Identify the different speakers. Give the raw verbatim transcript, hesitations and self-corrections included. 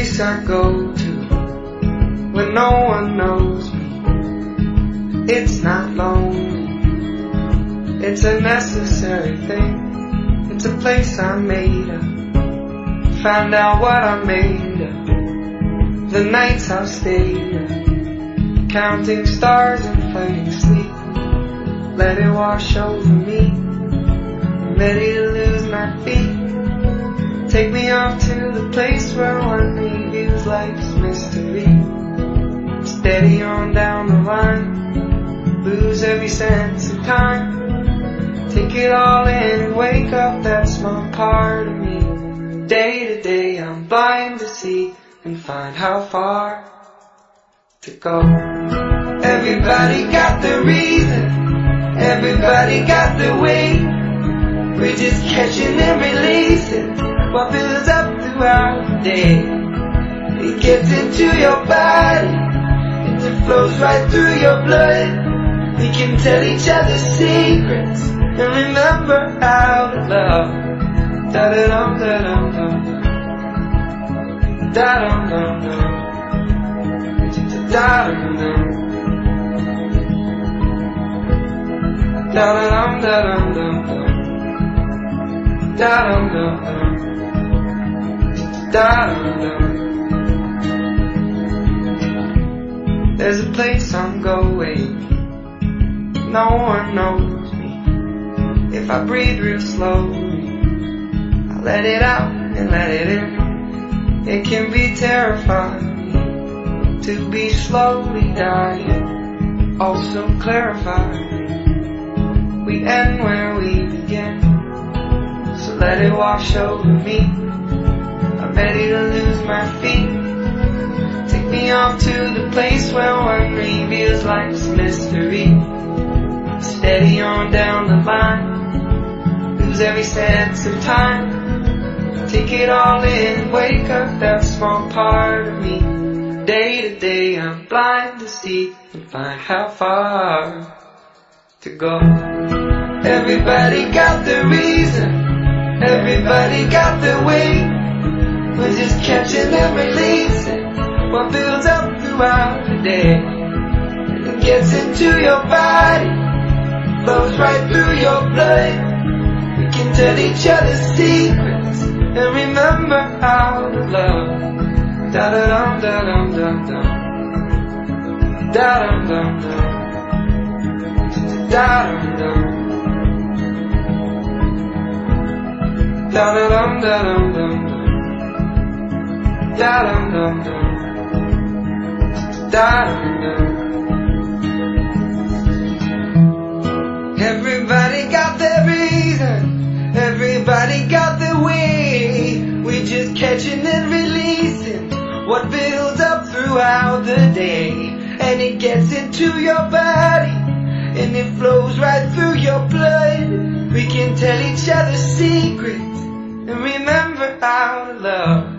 Speaker 1: place I go to when no one knows me. It's not lonely, it's a necessary thing. It's a place I made up, found out what I made up. The nights I've stayed up, counting stars and fighting sleep. Let it wash over me, I'm ready to lose my feet. Take me off to the place where one reviews life's mystery. Steady on down the line, lose every sense of time. Take it all in and wake up that small part of me. Day to day I'm blind to see and find how far to go. Everybody got the reason, everybody got the way. We're just catching and releasing what builds up throughout the day. It gets into your body, it flows right through your blood. We can tell each other secrets and remember how to love. Da-da-dum, da-dum, dum, da-dum, dum, dum, da-dum, dum, da-da-dum, da-dum, dum, da-dum, dum, dum, da-dum, dum. There's a place I'm going, no one knows me. If I breathe real slowly, I let it out and let it in. It can be terrifying to be slowly dying, also clarifying. We end where we begin, so let it wash over me. I'm ready to lose my feet. Take me off to the place where one reveals life's mystery. Steady on down the line, lose every sense of time. Take it all in and wake up that small part of me. Day to day I'm blind to see and find how far to go. Everybody got the reason, everybody got the way. We're just catching and releasing what builds up throughout the day. It gets into your body, flows right through your blood. We can tell each other secrets and remember how to love. Da-da-dum, da-dum, dum, dum, da-dum, dum, dum, da-dum, dum, da-da-dum, da-dum, dum, da-dum, dum, dum, da-dum, dum. Everybody got their reason, everybody got their way. We're just catching and releasing what builds up throughout the day. And it gets into your body, and it flows right through your blood. We can tell each other secrets and remember how to love.